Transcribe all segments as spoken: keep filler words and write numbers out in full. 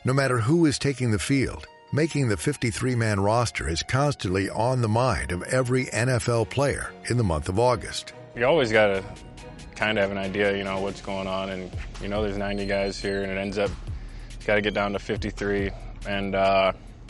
No matter who is taking the field, making the fifty-three man roster is constantly on the mind of every N F L player in the month of August. You always got to kind of have an idea, you know, what's going on. And, you know, there's ninety guys here, and it ends up, got to get down to fifty-three. And uh,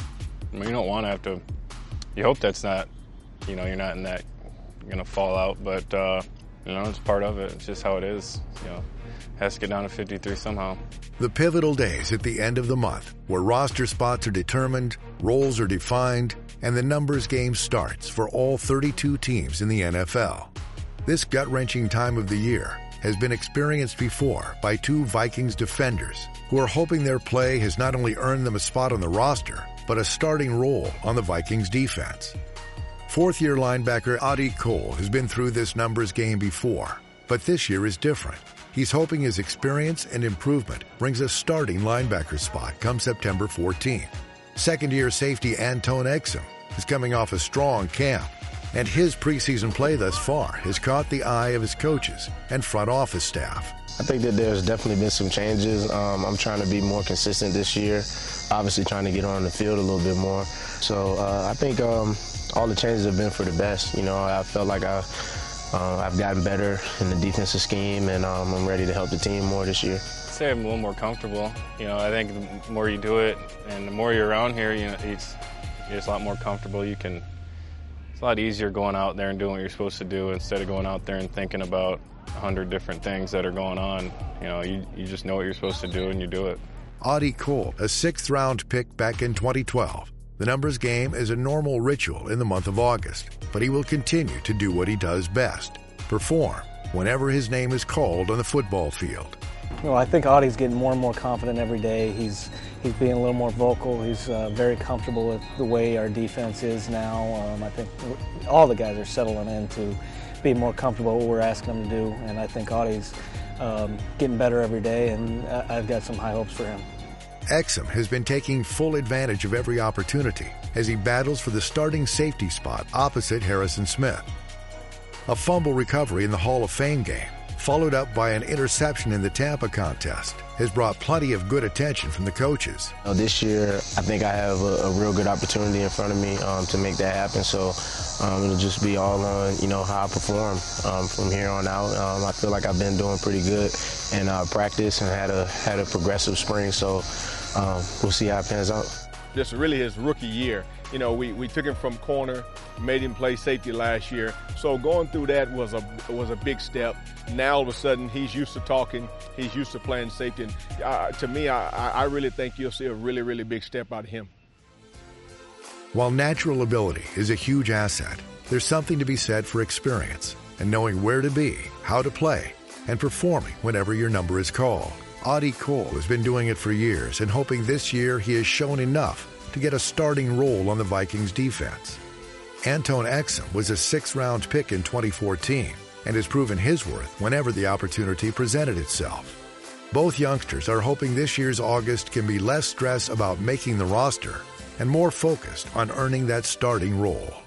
I mean, you don't want to have to, you hope that's not, you know, you're not in that, you're going to fall out. But, uh, you know, it's part of it. It's just how it is, you know. Has to get down to fifty-three somehow. The pivotal days at the end of the month, where roster spots are determined, roles are defined, and the numbers game starts for all thirty-two teams in the N F L. This gut-wrenching time of the year has been experienced before by two Vikings defenders who are hoping their play has not only earned them a spot on the roster, but a starting role on the Vikings defense. Fourth-year linebacker Adi Cole has been through this numbers game before, but this year is different. He's hoping his experience and improvement brings a starting linebacker spot come September fourteenth. Second-year safety Antone Exum is coming off a strong camp, and his preseason play thus far has caught the eye of his coaches and front office staff. I think that there's definitely been some changes. Um, I'm trying to be more consistent this year, obviously trying to get on the field a little bit more. So uh, I think um, all the changes have been for the best. You know, I felt like I Uh, I've gotten better in the defensive scheme, and um, I'm ready to help the team more this year. I'd say I'm a little more comfortable. You know, I think the more you do it and the more you're around here, you know, it's, it's a lot more comfortable. You can, it's a lot easier going out there and doing what you're supposed to do instead of going out there and thinking about a hundred different things that are going on. You know, you, you just know what you're supposed to do and you do it. Adi Cole, a sixth round pick back in twenty twelve. The numbers game is a normal ritual in the month of August, but he will continue to do what he does best, perform whenever his name is called on the football field. Well, I think Adi's getting more and more confident every day. He's he's being a little more vocal. He's uh, very comfortable with the way our defense is now. Um, I think all the guys are settling into being more comfortable with what we're asking them to do, and I think Adi's um, getting better every day, and I've got some high hopes for him. Exum has been taking full advantage of every opportunity as he battles for the starting safety spot opposite Harrison Smith. A fumble recovery in the Hall of Fame game, followed up by an interception in the Tampa contest, has brought plenty of good attention from the coaches. You know, this year, I think I have a, a real good opportunity in front of me um, to make that happen. So um, it'll just be all on, you know, how I perform um, from here on out. Um, I feel like I've been doing pretty good in uh, practice and had a had a progressive spring. So um, we'll see how it pans out. This is really his rookie year. You know, we, we took him from corner, made him play safety last year. So going through that was a was a big step. Now all of a sudden he's used to talking, he's used to playing safety. And uh, to me, I, I really think you'll see a really, really big step out of him. While natural ability is a huge asset, there's something to be said for experience and knowing where to be, how to play, and performing whenever your number is called. Adi Cole has been doing it for years and hoping this year he has shown enough to get a starting role on the Vikings defense. Antone Exum was a sixth round pick in twenty fourteen and has proven his worth whenever the opportunity presented itself. Both youngsters are hoping this year's August can be less stress about making the roster and more focused on earning that starting role.